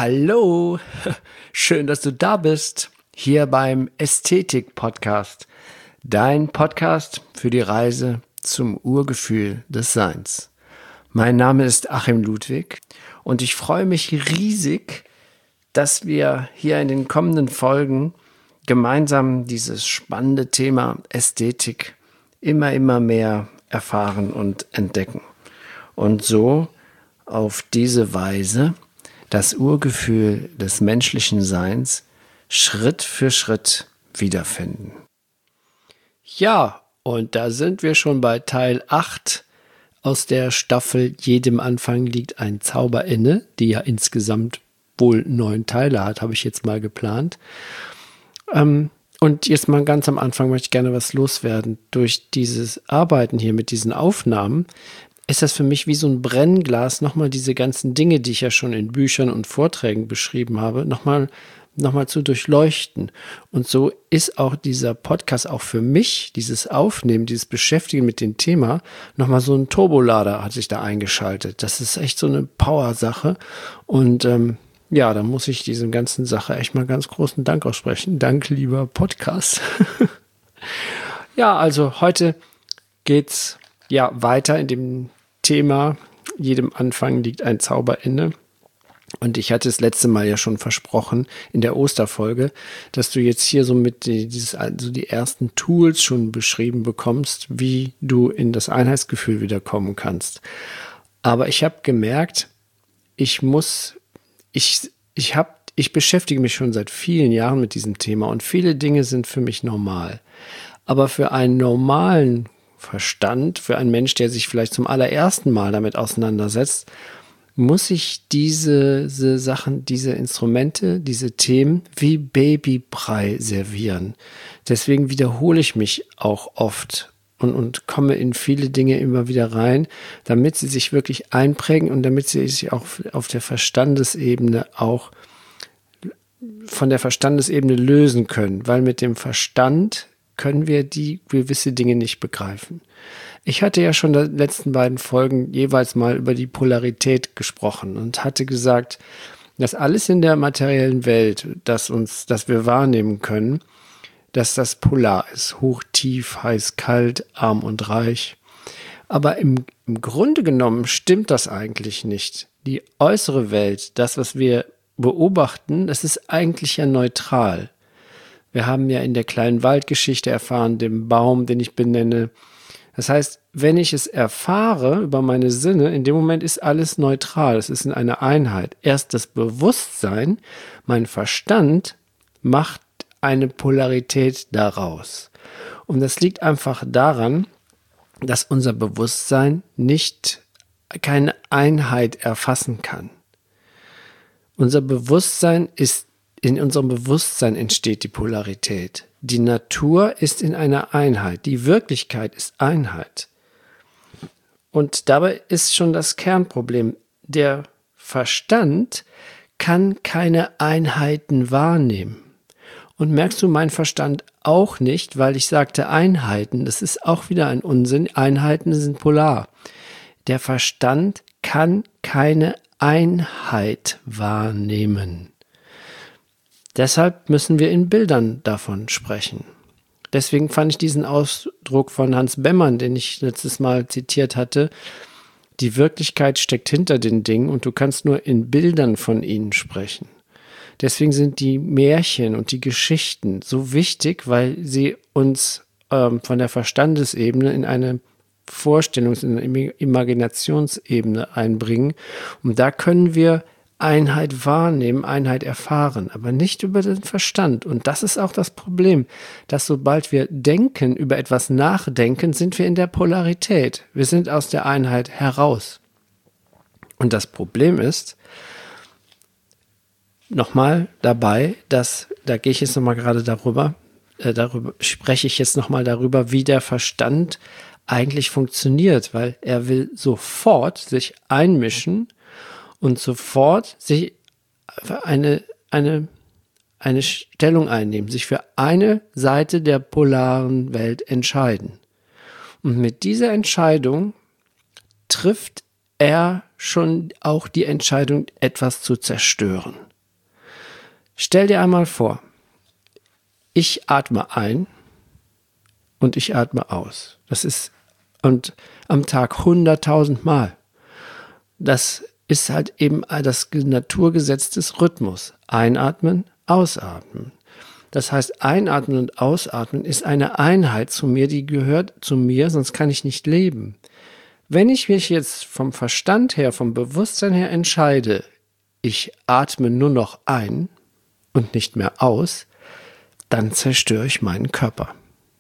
Hallo, schön, dass du da bist, hier beim Ästhetik-Podcast, dein Podcast für die Reise zum Urgefühl des Seins. Mein Name ist Achim Ludwig und ich freue mich riesig, dass wir hier in den kommenden Folgen gemeinsam dieses spannende Thema Ästhetik immer mehr erfahren und entdecken und so auf diese Weise das Urgefühl des menschlichen Seins Schritt für Schritt wiederfinden. Ja, und da sind wir schon bei Teil 8 aus der Staffel Jedem Anfang liegt ein Zauber inne, die ja insgesamt wohl 9 Teile hat, habe ich jetzt mal geplant. Und jetzt mal ganz am Anfang möchte ich gerne was loswerden. Durch dieses Arbeiten hier mit diesen Aufnahmen ist das für mich wie so ein Brennglas, nochmal diese ganzen Dinge, die ich ja schon in Büchern und Vorträgen beschrieben habe, nochmal zu durchleuchten. Und so ist auch dieser Podcast auch für mich, dieses Aufnehmen, dieses Beschäftigen mit dem Thema, nochmal so ein Turbolader hat sich da eingeschaltet. Das ist echt so eine Power-Sache. Und ja, da muss ich diesem ganzen Sache echt mal ganz großen Dank aussprechen. Dank, lieber Podcast. Ja, also heute geht's ja weiter in dem Thema, jedem Anfang liegt ein Zauber inne. Und ich hatte das letzte Mal ja schon versprochen in der Osterfolge, dass du jetzt hier so mit die ersten Tools schon beschrieben bekommst, wie du in das Einheitsgefühl wieder kommen kannst. Aber ich habe gemerkt, ich beschäftige mich schon seit vielen Jahren mit diesem Thema und viele Dinge sind für mich normal. Aber für einen normalen Verstand, für einen Mensch, der sich vielleicht zum allerersten Mal damit auseinandersetzt, muss ich diese Sachen, diese Instrumente, diese Themen wie Babybrei servieren. Deswegen wiederhole ich mich auch oft und komme in viele Dinge immer wieder rein, damit sie sich wirklich einprägen und damit sie sich auch auf der Verstandesebene auch von der Verstandesebene lösen können, weil mit dem Verstand können wir die gewisse Dinge nicht begreifen. Ich hatte ja schon in den letzten beiden Folgen jeweils mal über die Polarität gesprochen und hatte gesagt, dass alles in der materiellen Welt, das wir wahrnehmen können, dass das polar ist, hoch, tief, heiß, kalt, arm und reich. Aber im Grunde genommen stimmt das eigentlich nicht. Die äußere Welt, das, was wir beobachten, das ist eigentlich ja neutral. Wir haben ja in der kleinen Waldgeschichte erfahren, dem Baum, den ich benenne. Das heißt, wenn ich es erfahre über meine Sinne, in dem Moment ist alles neutral, es ist in einer Einheit. Erst das Bewusstsein, mein Verstand, macht eine Polarität daraus. Und das liegt einfach daran, dass unser Bewusstsein keine Einheit erfassen kann. In unserem Bewusstsein entsteht die Polarität. Die Natur ist in einer Einheit. Die Wirklichkeit ist Einheit. Und dabei ist schon das Kernproblem. Der Verstand kann keine Einheiten wahrnehmen. Und merkst du, mein Verstand auch nicht, weil ich sagte Einheiten. Das ist auch wieder ein Unsinn. Einheiten sind polar. Der Verstand kann keine Einheit wahrnehmen. Deshalb müssen wir in Bildern davon sprechen. Deswegen fand ich diesen Ausdruck von Hans Bemmern, den ich letztes Mal zitiert hatte, die Wirklichkeit steckt hinter den Dingen und du kannst nur in Bildern von ihnen sprechen. Deswegen sind die Märchen und die Geschichten so wichtig, weil sie uns von der Verstandesebene in eine in eine Imaginationsebene einbringen. Und da können wir Einheit wahrnehmen, Einheit erfahren, aber nicht über den Verstand. Und das ist auch das Problem, dass sobald wir denken, über etwas nachdenken, sind wir in der Polarität. Wir sind aus der Einheit heraus. Und das Problem ist, nochmal dabei, da gehe ich jetzt nochmal gerade darüber spreche ich jetzt nochmal darüber, wie der Verstand eigentlich funktioniert, weil er will sofort sich einmischen und sofort sich für eine Stellung einnehmen, sich für eine Seite der polaren Welt entscheiden. Und mit dieser Entscheidung trifft er schon auch die Entscheidung, etwas zu zerstören. Stell dir einmal vor, ich atme ein und ich atme aus. Und am Tag 100.000 Mal. Das ist halt eben das Naturgesetz des Rhythmus. Einatmen, ausatmen. Das heißt, einatmen und ausatmen ist eine Einheit zu mir, die gehört zu mir, sonst kann ich nicht leben. Wenn ich mich jetzt vom Verstand her, vom Bewusstsein her entscheide, ich atme nur noch ein und nicht mehr aus, dann zerstöre ich meinen Körper.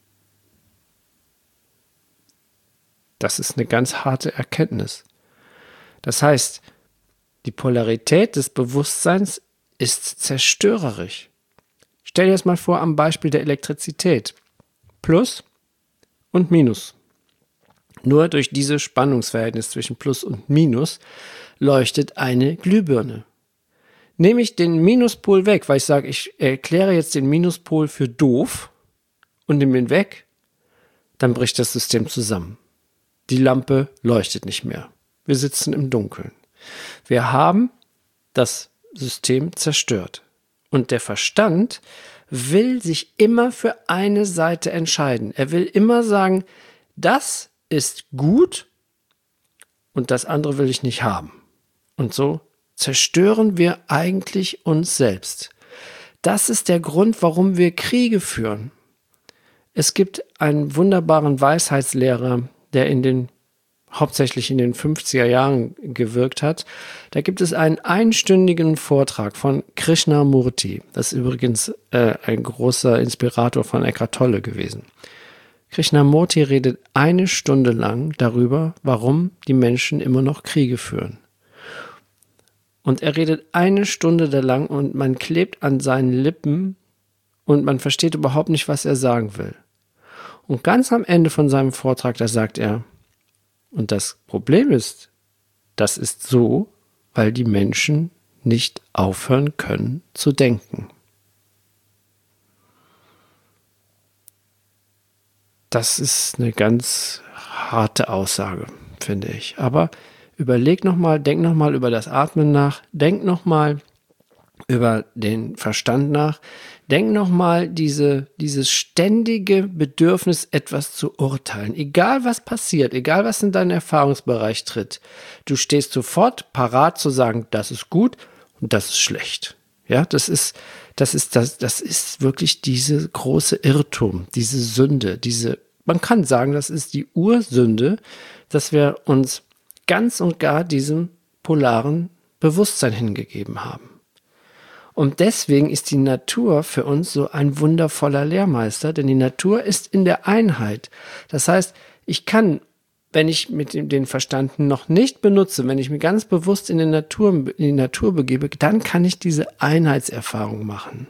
Das ist eine ganz harte Erkenntnis. Das heißt, die Polarität des Bewusstseins ist zerstörerisch. Stell dir das mal vor am Beispiel der Elektrizität. Plus und Minus. Nur durch dieses Spannungsverhältnis zwischen Plus und Minus leuchtet eine Glühbirne. Nehme ich den Minuspol weg, weil ich sage, ich erkläre jetzt den Minuspol für doof und nehme ihn weg, dann bricht das System zusammen. Die Lampe leuchtet nicht mehr. Wir sitzen im Dunkeln. Wir haben das System zerstört. Und der Verstand will sich immer für eine Seite entscheiden. Er will immer sagen, das ist gut und das andere will ich nicht haben. Und so zerstören wir eigentlich uns selbst. Das ist der Grund, warum wir Kriege führen. Es gibt einen wunderbaren Weisheitslehrer, der hauptsächlich in den 50er Jahren gewirkt hat. Da gibt es einen einstündigen Vortrag von Krishnamurti. Das ist übrigens ein großer Inspirator von Eckhart Tolle gewesen. Krishnamurti redet 1 Stunde lang darüber, warum die Menschen immer noch Kriege führen. Und er redet 1 Stunde da lang und man klebt an seinen Lippen und man versteht überhaupt nicht, was er sagen will. Und ganz am Ende von seinem Vortrag, da sagt er, und das Problem ist, das ist so, weil die Menschen nicht aufhören können zu denken. Das ist eine ganz harte Aussage, finde ich. Aber überleg nochmal, denk nochmal über das Atmen nach, denk nochmal über den Verstand nach, denk nochmal dieses ständige Bedürfnis, etwas zu urteilen. Egal was passiert, egal was in deinen Erfahrungsbereich tritt, du stehst sofort parat zu sagen, das ist gut und das ist schlecht. Ja, das ist wirklich diese große Irrtum, diese Sünde, man kann sagen, das ist die Ursünde, dass wir uns ganz und gar diesem polaren Bewusstsein hingegeben haben. Und deswegen ist die Natur für uns so ein wundervoller Lehrmeister, denn die Natur ist in der Einheit. Das heißt, ich kann, wenn ich mit den Verstand noch nicht benutze, wenn ich mich ganz bewusst in die Natur begebe, dann kann ich diese Einheitserfahrung machen.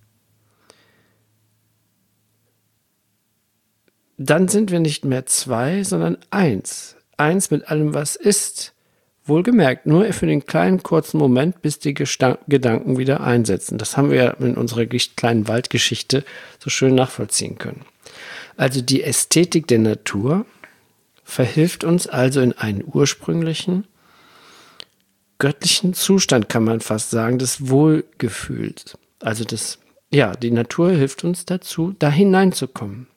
Dann sind wir nicht mehr 2, sondern 1. 1 mit allem, was ist. Wohlgemerkt, nur für den kleinen, kurzen Moment, bis die Gedanken wieder einsetzen. Das haben wir ja in unserer kleinen Waldgeschichte so schön nachvollziehen können. Also die Ästhetik der Natur verhilft uns also in einen ursprünglichen, göttlichen Zustand, kann man fast sagen, des Wohlgefühls. Also die Natur hilft uns dazu, da hineinzukommen.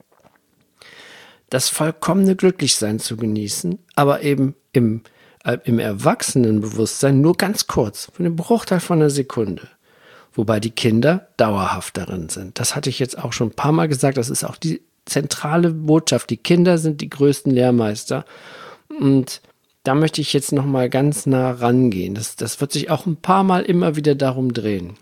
Das vollkommene Glücklichsein zu genießen, aber eben im Erwachsenenbewusstsein nur ganz kurz, für einen Bruchteil von einer Sekunde. Wobei die Kinder dauerhaft darin sind. Das hatte ich jetzt auch schon ein paar Mal gesagt. Das ist auch die zentrale Botschaft. Die Kinder sind die größten Lehrmeister. Und da möchte ich jetzt noch mal ganz nah rangehen. Das wird sich auch ein paar Mal immer wieder darum drehen.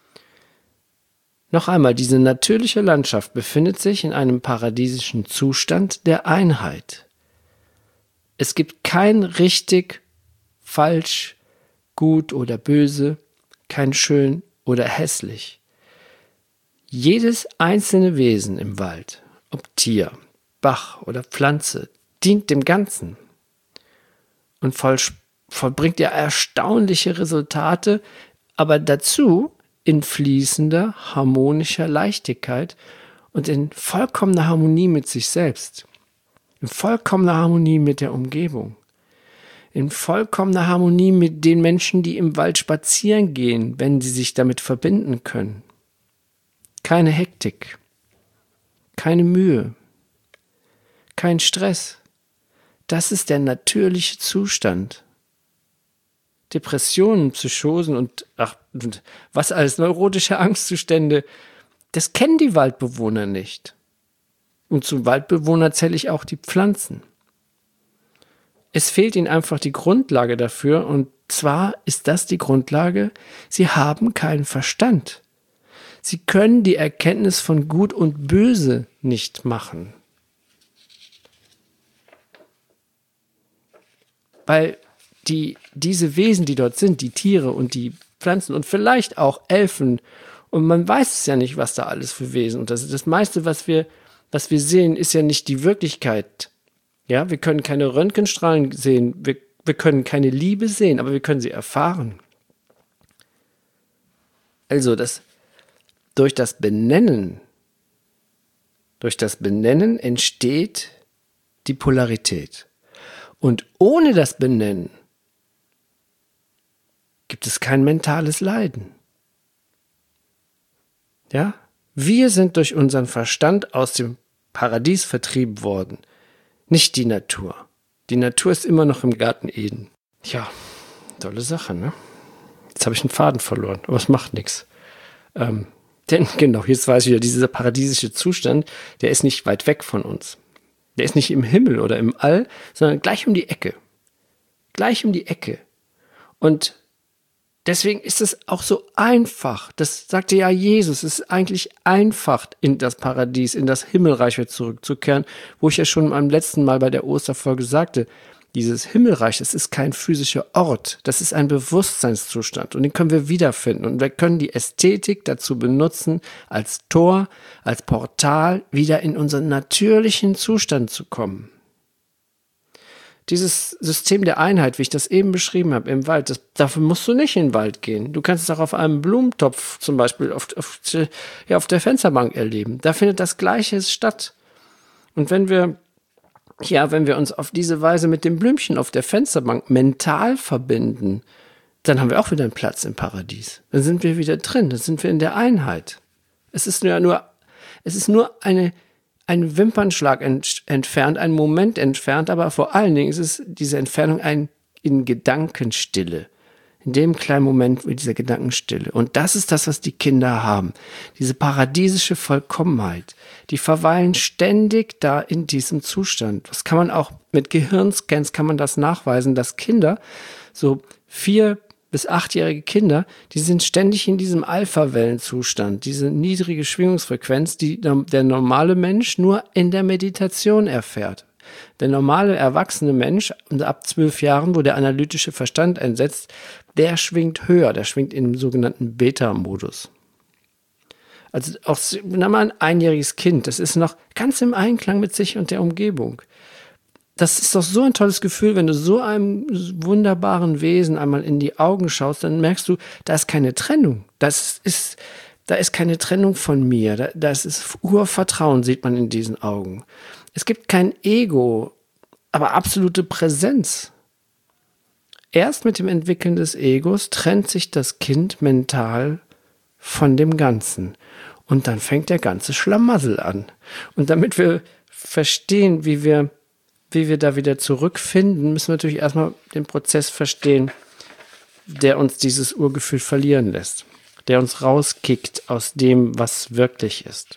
Noch einmal, diese natürliche Landschaft befindet sich in einem paradiesischen Zustand der Einheit. Es gibt kein richtig, falsch, gut oder böse, kein schön oder hässlich. Jedes einzelne Wesen im Wald, ob Tier, Bach oder Pflanze, dient dem Ganzen und vollbringt ja erstaunliche Resultate, aber dazu in fließender, harmonischer Leichtigkeit und in vollkommener Harmonie mit sich selbst. In vollkommener Harmonie mit der Umgebung. in vollkommener Harmonie mit den Menschen, die im Wald spazieren gehen, wenn sie sich damit verbinden können. Keine Hektik, keine Mühe, kein Stress. Das ist der natürliche Zustand. Depressionen, Psychosen und was alles, neurotische Angstzustände, das kennen die Waldbewohner nicht. Und zu Waldbewohnern zähle ich auch die Pflanzen. Es fehlt ihnen einfach die Grundlage dafür, und zwar ist das die Grundlage: sie haben keinen Verstand. Sie können die Erkenntnis von Gut und Böse nicht machen. Weil diese Wesen, die dort sind, die Tiere und die Pflanzen und vielleicht auch Elfen, und man weiß es ja nicht, was da alles für Wesen, und das meiste, was wir sehen, ist ja nicht die Wirklichkeit. Ja, wir können keine Röntgenstrahlen sehen, wir können keine Liebe sehen, aber wir können sie erfahren. Also durch das Benennen entsteht die Polarität. Und ohne das Benennen gibt es kein mentales Leiden. Ja? Wir sind durch unseren Verstand aus dem Paradies vertrieben worden, nicht die Natur. Die Natur ist immer noch im Garten Eden. Ja, tolle Sache, ne? Jetzt habe ich einen Faden verloren, aber es macht nichts. Denn genau, jetzt weiß ich wieder, dieser paradiesische Zustand, der ist nicht weit weg von uns. Der ist nicht im Himmel oder im All, sondern gleich um die Ecke. Gleich um die Ecke. Und deswegen ist es auch so einfach. Das sagte ja Jesus. Es ist eigentlich einfach, in das Paradies, in das Himmelreich wieder zurückzukehren, wo ich ja schon beim letzten Mal bei der Osterfolge sagte, dieses Himmelreich, das ist kein physischer Ort, das ist ein Bewusstseinszustand, und den können wir wiederfinden, und wir können die Ästhetik dazu benutzen, als Tor, als Portal wieder in unseren natürlichen Zustand zu kommen. Dieses System der Einheit, wie ich das eben beschrieben habe, im Wald, dafür musst du nicht in den Wald gehen. Du kannst es auch auf einem Blumentopf zum Beispiel auf der Fensterbank erleben. Da findet das Gleiche statt. Und wenn wir uns auf diese Weise mit dem Blümchen auf der Fensterbank mental verbinden, dann haben wir auch wieder einen Platz im Paradies. Dann sind wir wieder drin, dann sind wir in der Einheit. Es ist nur ein Wimpernschlag entfernt, ein Moment entfernt, aber vor allen Dingen ist es diese Entfernung in Gedankenstille. In dem kleinen Moment mit dieser Gedankenstille. Und das ist das, was die Kinder haben. Diese paradiesische Vollkommenheit. Die verweilen ständig da in diesem Zustand. Das kann man auch mit Gehirnscans kann man das nachweisen, dass Kinder, so 4- bis 8-jährige Kinder, die sind ständig in diesem Alpha-Wellenzustand. Diese niedrige Schwingungsfrequenz, die der normale Mensch nur in der Meditation erfährt. Der normale erwachsene Mensch, ab 12 Jahren, wo der analytische Verstand einsetzt, der schwingt höher, der schwingt im sogenannten Beta-Modus. Also auch ein einjähriges Kind, das ist noch ganz im Einklang mit sich und der Umgebung. Das ist doch so ein tolles Gefühl, wenn du so einem wunderbaren Wesen einmal in die Augen schaust, dann merkst du, da ist keine Trennung. Da ist keine Trennung von mir. Das ist Urvertrauen, sieht man in diesen Augen. Es gibt kein Ego, aber absolute Präsenz. Erst mit dem Entwickeln des Egos trennt sich das Kind mental von dem Ganzen. Und dann fängt der ganze Schlamassel an. Und damit wir verstehen, wie wir da wieder zurückfinden, müssen wir natürlich erstmal den Prozess verstehen, der uns dieses Urgefühl verlieren lässt. Der uns rauskickt aus dem, was wirklich ist.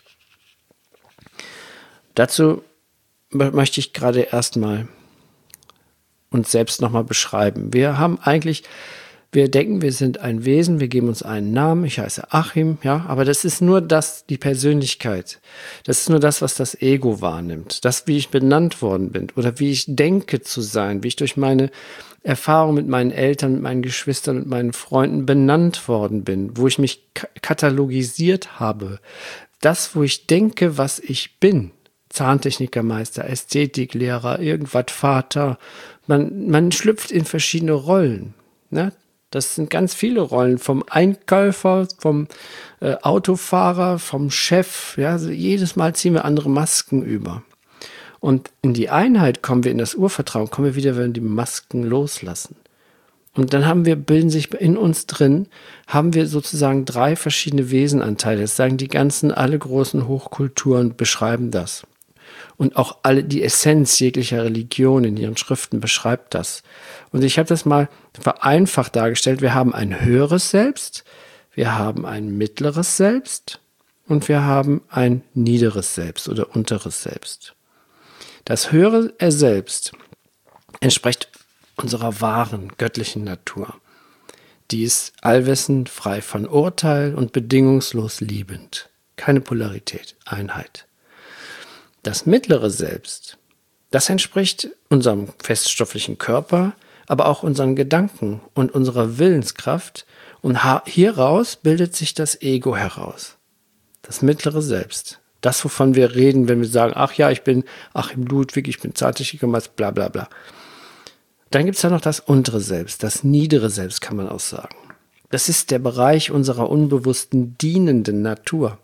Dazu möchte ich gerade erstmal uns selbst nochmal beschreiben. Wir denken, wir sind ein Wesen, wir geben uns einen Namen, ich heiße Achim, ja, aber das ist nur die Persönlichkeit. Das ist nur das, was das Ego wahrnimmt. Das, wie ich benannt worden bin oder wie ich denke zu sein, wie ich durch meine Erfahrung mit meinen Eltern, mit meinen Geschwistern, mit meinen Freunden benannt worden bin, wo ich mich katalogisiert habe. Das, wo ich denke, was ich bin. Zahntechnikermeister, Ästhetiklehrer, irgendwas Vater. Man schlüpft in verschiedene Rollen. Ne? Das sind ganz viele Rollen, vom Einkäufer, vom Autofahrer, vom Chef. Ja? Also jedes Mal ziehen wir andere Masken über. Und in die Einheit kommen wir, in das Urvertrauen kommen wir wieder, wenn wir die Masken loslassen. Und dann bilden sich in uns drin, haben wir sozusagen 3 verschiedene Wesenanteile. Das sagen alle großen Hochkulturen beschreiben das. Und auch die Essenz jeglicher Religion in ihren Schriften beschreibt das. Und ich habe das mal vereinfacht dargestellt. Wir haben ein höheres Selbst, wir haben ein mittleres Selbst und wir haben ein niederes Selbst oder unteres Selbst. Das höhere Selbst entspricht unserer wahren göttlichen Natur. Die ist allwissend, frei von Urteil und bedingungslos liebend. Keine Polarität, Einheit. Das mittlere Selbst, das entspricht unserem feststofflichen Körper, aber auch unseren Gedanken und unserer Willenskraft. Und hieraus bildet sich das Ego heraus. Das mittlere Selbst. Das, wovon wir reden, wenn wir sagen, ach ja, ich bin Achim Ludwig, ich bin Zartich Thomas, bla bla bla. Dann gibt es da noch das untere Selbst, das niedere Selbst kann man auch sagen. Das ist der Bereich unserer unbewussten, dienenden Natur,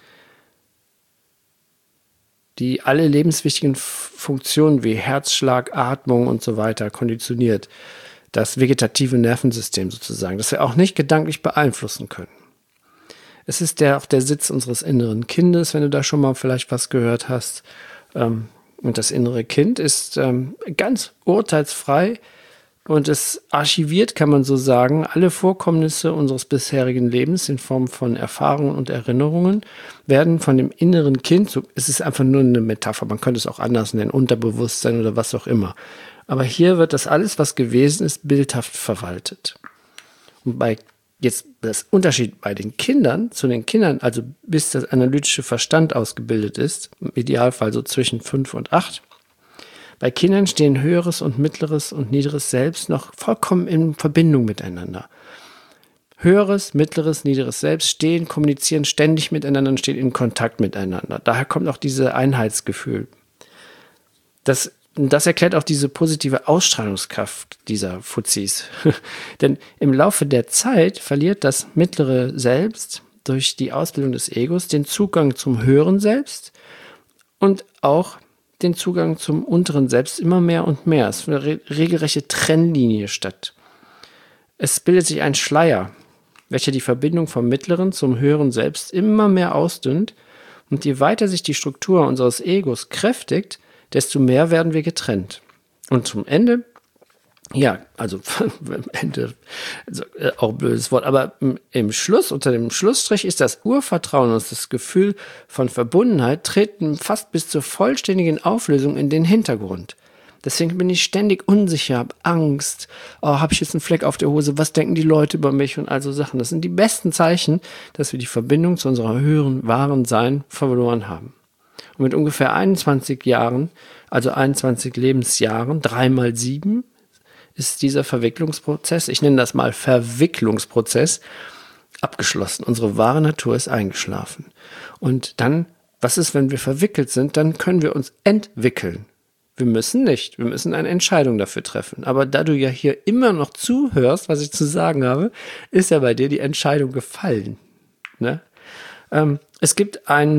die alle lebenswichtigen Funktionen wie Herzschlag, Atmung und so weiter konditioniert. Das vegetative Nervensystem sozusagen, das wir auch nicht gedanklich beeinflussen können. Es ist auch der Sitz unseres inneren Kindes, wenn du da schon mal vielleicht was gehört hast. Und das innere Kind ist ganz urteilsfrei und es archiviert, kann man so sagen, alle Vorkommnisse unseres bisherigen Lebens in Form von Erfahrungen und Erinnerungen werden von dem inneren Kind, es ist einfach nur eine Metapher, man könnte es auch anders nennen, Unterbewusstsein oder was auch immer. Aber hier wird das alles, was gewesen ist, bildhaft verwaltet. Und das Unterschied bei den Kindern, zu den Kindern, also bis das analytische Verstand ausgebildet ist, im Idealfall so zwischen 5 und 8, bei Kindern stehen höheres und mittleres und niederes Selbst noch vollkommen in Verbindung miteinander. Höheres, mittleres, niederes Selbst kommunizieren ständig miteinander und stehen in Kontakt miteinander. Daher kommt auch dieses Einheitsgefühl. Das erklärt auch diese positive Ausstrahlungskraft dieser Fuzis. Denn im Laufe der Zeit verliert das mittlere Selbst durch die Ausbildung des Egos den Zugang zum höheren Selbst und auch den Zugang zum unteren Selbst immer mehr und mehr. Es findet eine regelrechte Trennlinie statt. Es bildet sich ein Schleier, welcher die Verbindung vom mittleren zum höheren Selbst immer mehr ausdünnt. Und je weiter sich die Struktur unseres Egos kräftigt, desto mehr werden wir getrennt. Und zum Ende, also am Ende, auch ein blödes Wort, aber im Schluss, unter dem Schlussstrich ist das Urvertrauen und das Gefühl von Verbundenheit treten fast bis zur vollständigen Auflösung in den Hintergrund. Deswegen bin ich ständig unsicher, habe Angst, habe ich jetzt einen Fleck auf der Hose, was denken die Leute über mich und all so Sachen. Das sind die besten Zeichen, dass wir die Verbindung zu unserer höheren, wahren Sein verloren haben. Und mit ungefähr 21 Jahren, also 21 Lebensjahren, 3 mal 7, ist dieser Verwicklungsprozess, ich nenne das mal Verwicklungsprozess, abgeschlossen. Unsere wahre Natur ist eingeschlafen. Und dann, was ist, wenn wir verwickelt sind? Dann können wir uns entwickeln. Wir müssen eine Entscheidung dafür treffen. Aber da du ja hier immer noch zuhörst, was ich zu sagen habe, ist ja bei dir die Entscheidung gefallen. Ne? Es gibt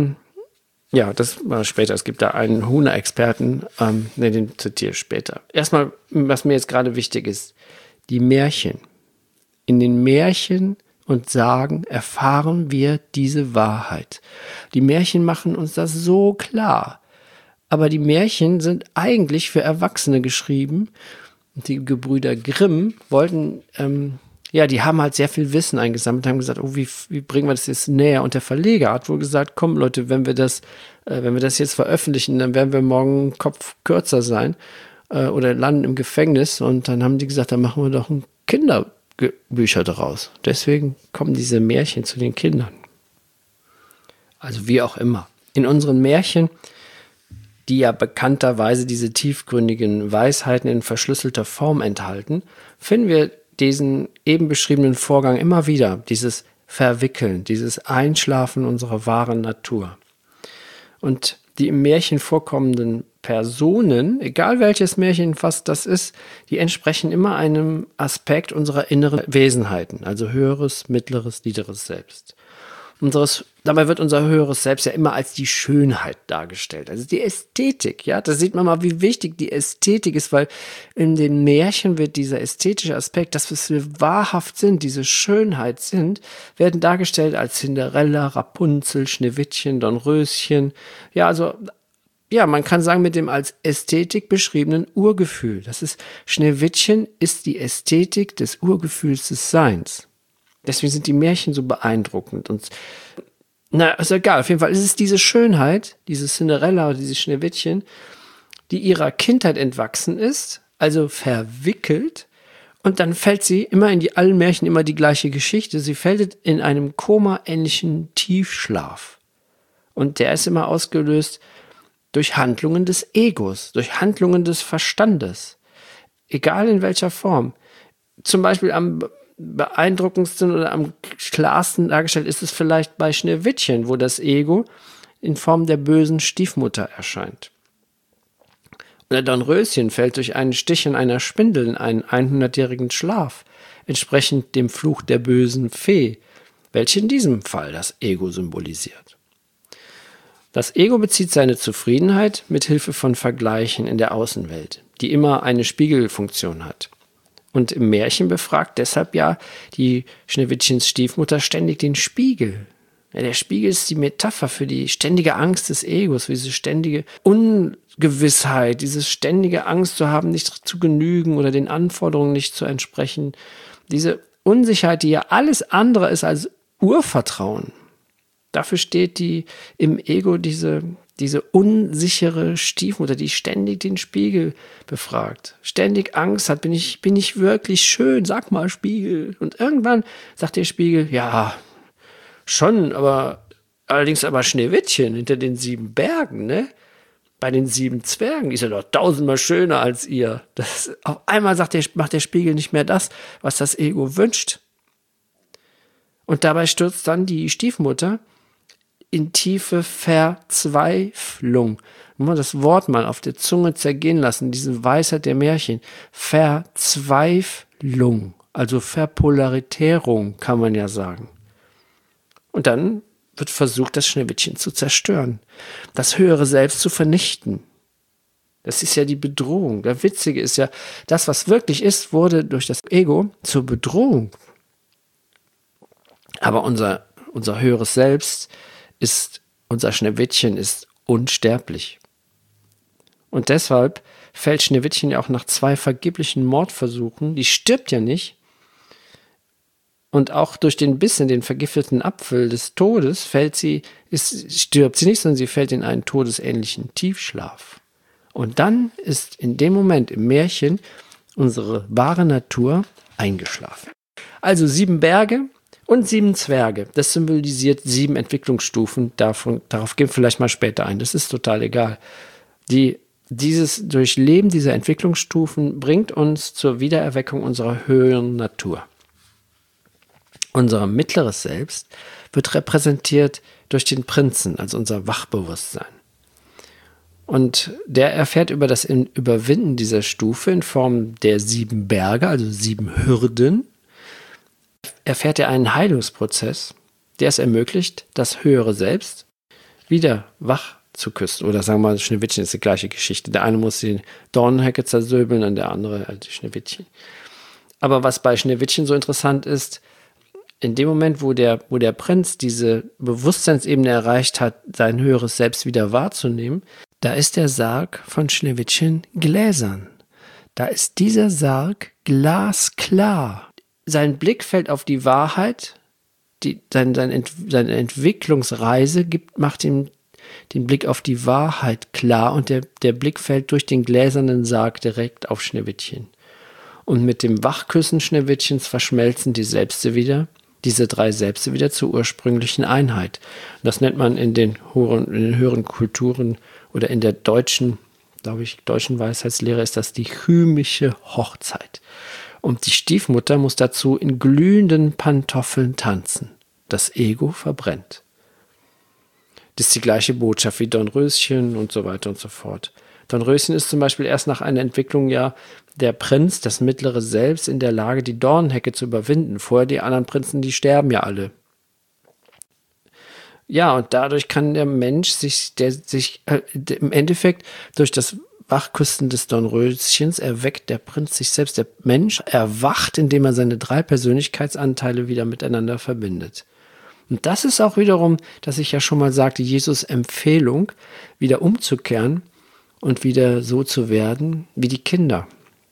das war später. Es gibt da einen Huna-Experten, den zitiere ich später. Erstmal, was mir jetzt gerade wichtig ist, die Märchen. In den Märchen und Sagen erfahren wir diese Wahrheit. Die Märchen machen uns das so klar. Aber die Märchen sind eigentlich für Erwachsene geschrieben. Und die Gebrüder Grimm wollten die haben halt sehr viel Wissen eingesammelt, haben gesagt, wie bringen wir das jetzt näher? Und der Verleger hat wohl gesagt, komm Leute, wenn wir das jetzt veröffentlichen, dann werden wir morgen Kopf kürzer sein oder landen im Gefängnis. Und dann haben die gesagt, dann machen wir doch Kinderbücher daraus. Deswegen kommen diese Märchen zu den Kindern. Also wie auch immer. In unseren Märchen, die ja bekannterweise diese tiefgründigen Weisheiten in verschlüsselter Form enthalten, finden wir diesen eben beschriebenen Vorgang immer wieder, dieses Verwickeln, dieses Einschlafen unserer wahren Natur. Und die im Märchen vorkommenden Personen, egal welches Märchen fast das ist, die entsprechen immer einem Aspekt unserer inneren Wesenheiten, also höheres, mittleres, niederes Selbst. Dabei wird unser höheres Selbst ja immer als die Schönheit dargestellt, also die Ästhetik, ja, da sieht man mal, wie wichtig die Ästhetik ist, weil in den Märchen wird dieser ästhetische Aspekt, das, was wir wahrhaft sind, diese Schönheit sind, werden dargestellt als Cinderella, Rapunzel, Schneewittchen, Dornröschen, ja, also, ja, man kann sagen, mit dem als Ästhetik beschriebenen Urgefühl, Schneewittchen ist die Ästhetik des Urgefühls des Seins. Deswegen sind die Märchen so beeindruckend und ist egal, auf jeden Fall ist es diese Schönheit, diese Cinderella oder dieses Schneewittchen, die ihrer Kindheit entwachsen ist, also verwickelt, und dann fällt sie immer allen Märchen immer die gleiche Geschichte, sie fällt in einem Koma-ähnlichen Tiefschlaf. Und der ist immer ausgelöst durch Handlungen des Egos, durch Handlungen des Verstandes, egal in welcher Form. Zum Beispiel am beeindruckendsten oder am klarsten dargestellt ist es vielleicht bei Schneewittchen, wo das Ego in Form der bösen Stiefmutter erscheint. Oder Dornröschen fällt durch einen Stich in einer Spindel in einen 100-jährigen Schlaf, entsprechend dem Fluch der bösen Fee, welche in diesem Fall das Ego symbolisiert. Das Ego bezieht seine Zufriedenheit mit Hilfe von Vergleichen in der Außenwelt, die immer eine Spiegelfunktion hat. Und im Märchen befragt deshalb ja die Schneewittchens Stiefmutter ständig den Spiegel. Ja, der Spiegel ist die Metapher für die ständige Angst des Egos, für diese ständige Ungewissheit, diese ständige Angst zu haben, nicht zu genügen oder den Anforderungen nicht zu entsprechen. Diese Unsicherheit, die ja alles andere ist als Urvertrauen. Dafür steht im Ego diese unsichere Stiefmutter, die ständig den Spiegel befragt, ständig Angst hat, bin ich wirklich schön, sag mal Spiegel. Und irgendwann sagt der Spiegel, ja, schon, allerdings Schneewittchen hinter den 7 Bergen, ne? Bei den 7 Zwergen ist er doch 1000-mal schöner als ihr. Auf einmal macht der Spiegel nicht mehr das, was das Ego wünscht. Und dabei stürzt dann die Stiefmutter in tiefe Verzweiflung. Das Wort mal auf der Zunge zergehen lassen, diese Weisheit der Märchen. Verzweiflung, also Verpolaritärung, kann man ja sagen. Und dann wird versucht, das Schneewittchen zu zerstören, das höhere Selbst zu vernichten. Das ist ja die Bedrohung. Der Witzige ist ja, das, was wirklich ist, wurde durch das Ego zur Bedrohung. Aber unser höheres Selbst unser Schneewittchen ist unsterblich. Und deshalb fällt Schneewittchen ja auch nach 2 vergeblichen Mordversuchen, die stirbt ja nicht, und auch durch den Biss in den vergifteten Apfel des Todes stirbt sie nicht, sondern sie fällt in einen todesähnlichen Tiefschlaf. Und dann ist in dem Moment im Märchen unsere wahre Natur eingeschlafen. Also 7 Berge und 7 Zwerge. Das symbolisiert 7 Entwicklungsstufen. Darauf gehen wir vielleicht mal später ein. Das ist total egal. Dieses Durchleben dieser Entwicklungsstufen bringt uns zur Wiedererweckung unserer höheren Natur. Unser mittleres Selbst wird repräsentiert durch den Prinzen, also unser Wachbewusstsein. Und der erfährt über das Überwinden dieser Stufe in Form der 7 Berge, also 7 Hürden, erfährt er einen Heilungsprozess, der es ermöglicht, das höhere Selbst wieder wach zu küssen. Oder sagen wir mal, Schneewittchen ist die gleiche Geschichte. Der eine muss die Dornenhecke zersöbeln und der andere die Schneewittchen. Aber was bei Schneewittchen so interessant ist, in dem Moment, wo der Prinz diese Bewusstseinsebene erreicht hat, sein höheres Selbst wieder wahrzunehmen, da ist der Sarg von Schneewittchen gläsern. Da ist dieser Sarg glasklar. Sein Blick fällt auf die Wahrheit, seine Entwicklungsreise macht ihm den Blick auf die Wahrheit klar, und der Blick fällt durch den gläsernen Sarg direkt auf Schneewittchen. Und mit dem Wachküssen Schneewittchens verschmelzen die Selbste wieder, diese 3 Selbste wieder zur ursprünglichen Einheit. Das nennt man in den höheren Kulturen oder in der deutschen Weisheitslehre ist das die chymische Hochzeit. Und die Stiefmutter muss dazu in glühenden Pantoffeln tanzen. Das Ego verbrennt. Das ist die gleiche Botschaft wie Dornröschen und so weiter und so fort. Dornröschen ist zum Beispiel erst nach einer Entwicklung ja der Prinz, das mittlere Selbst, in der Lage, die Dornenhecke zu überwinden. Vorher die anderen Prinzen, die sterben ja alle. Ja, und dadurch kann der Mensch im Endeffekt durch das Wachküssen des Dornröschens erweckt der Prinz sich selbst. Der Mensch erwacht, indem er seine 3 Persönlichkeitsanteile wieder miteinander verbindet. Und das ist auch wiederum, dass ich ja schon mal sagte, Jesus' Empfehlung, wieder umzukehren und wieder so zu werden wie die Kinder.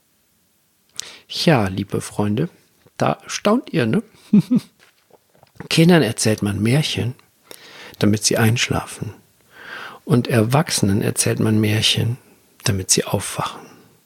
Ja, liebe Freunde, da staunt ihr, ne? Kindern erzählt man Märchen, damit sie einschlafen. Und Erwachsenen erzählt man Märchen, damit sie aufwachen.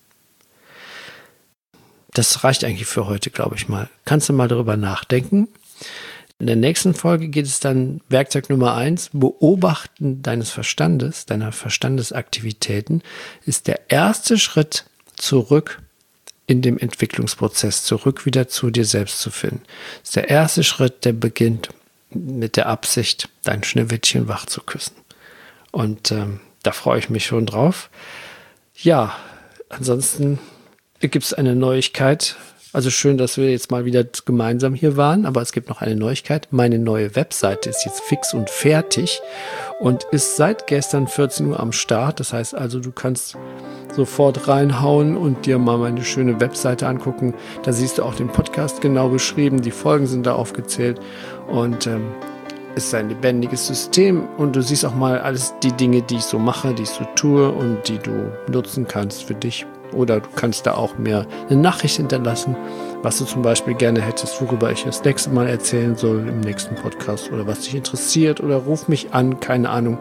Das reicht eigentlich für heute, glaube ich mal. Kannst du mal darüber nachdenken? In der nächsten Folge geht es dann Werkzeug Nummer 1, Beobachten deines Verstandes, deiner Verstandesaktivitäten, ist der erste Schritt zurück in dem Entwicklungsprozess, zurück wieder zu dir selbst zu finden. Das ist der erste Schritt, der beginnt mit der Absicht, dein Schneewittchen wach zu küssen. Und da freue ich mich schon drauf. Ja, ansonsten gibt es eine Neuigkeit. Also schön, dass wir jetzt mal wieder gemeinsam hier waren, aber es gibt noch eine Neuigkeit. Meine neue Webseite ist jetzt fix und fertig und ist seit gestern 14 Uhr am Start. Das heißt also, du kannst sofort reinhauen und dir mal meine schöne Webseite angucken. Da siehst du auch den Podcast genau beschrieben. Die Folgen sind da aufgezählt und es ist ein lebendiges System und du siehst auch mal alles die Dinge, die ich so mache, die ich so tue und die du nutzen kannst für dich. Oder du kannst da auch mir eine Nachricht hinterlassen, was du zum Beispiel gerne hättest, worüber ich das nächste Mal erzählen soll im nächsten Podcast oder was dich interessiert oder ruf mich an, keine Ahnung,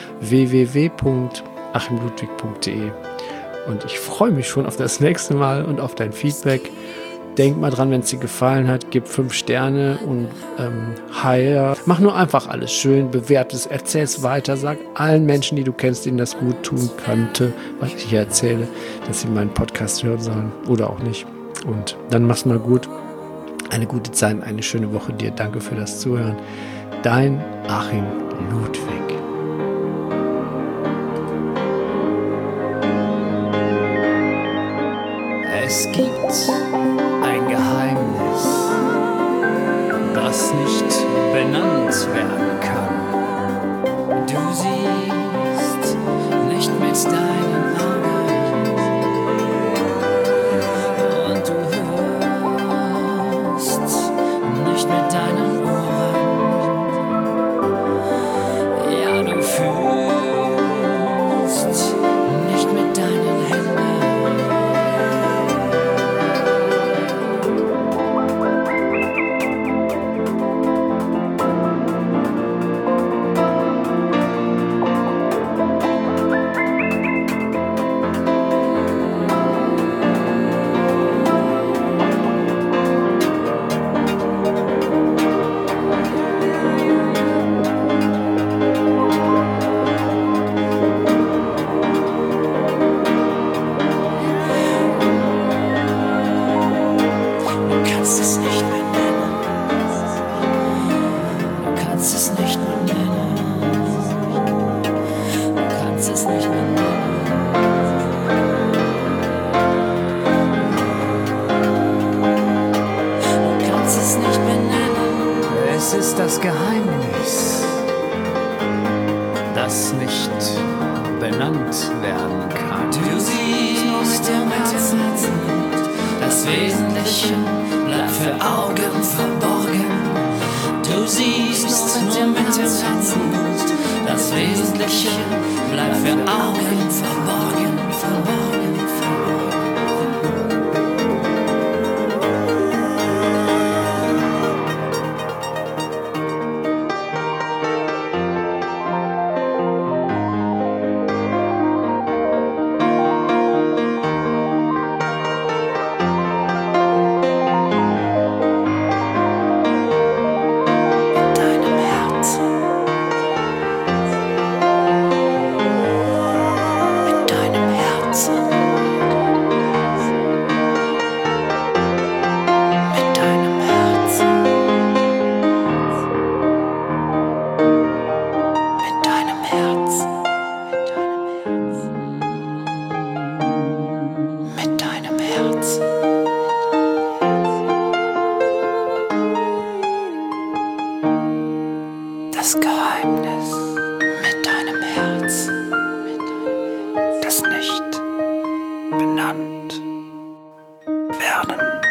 www.achimludwig.de. Und ich freue mich schon auf das nächste Mal und auf dein Feedback. Denk mal dran, wenn es dir gefallen hat, gib 5 Sterne und mach nur einfach alles schön, bewert es, erzähl es weiter, sag allen Menschen, die du kennst, denen das gut tun könnte, was ich hier erzähle, dass sie meinen Podcast hören sollen oder auch nicht. Und dann mach's mal gut. Eine gute Zeit, eine schöne Woche dir. Danke für das Zuhören. Dein Achim Ludwig. Es gibt ein Geheimnis, das nicht benannt werden kann. Du siehst nicht mit deinen Augen und du hörst nicht mit deinen Ohren. Ja, du fühlst nicht mit deinen Händen. Es ist das Geheimnis, das nicht benannt werden kann. Du siehst im Herzen, das Wesentliche bleibt für Augen verborgen. Du siehst nur mit dem Herzen, das Wesentliche bleibt für Augen verborgen, verborgen. Deinem Herzen. Das Geheimnis mit deinem Herz, das nicht benannt werden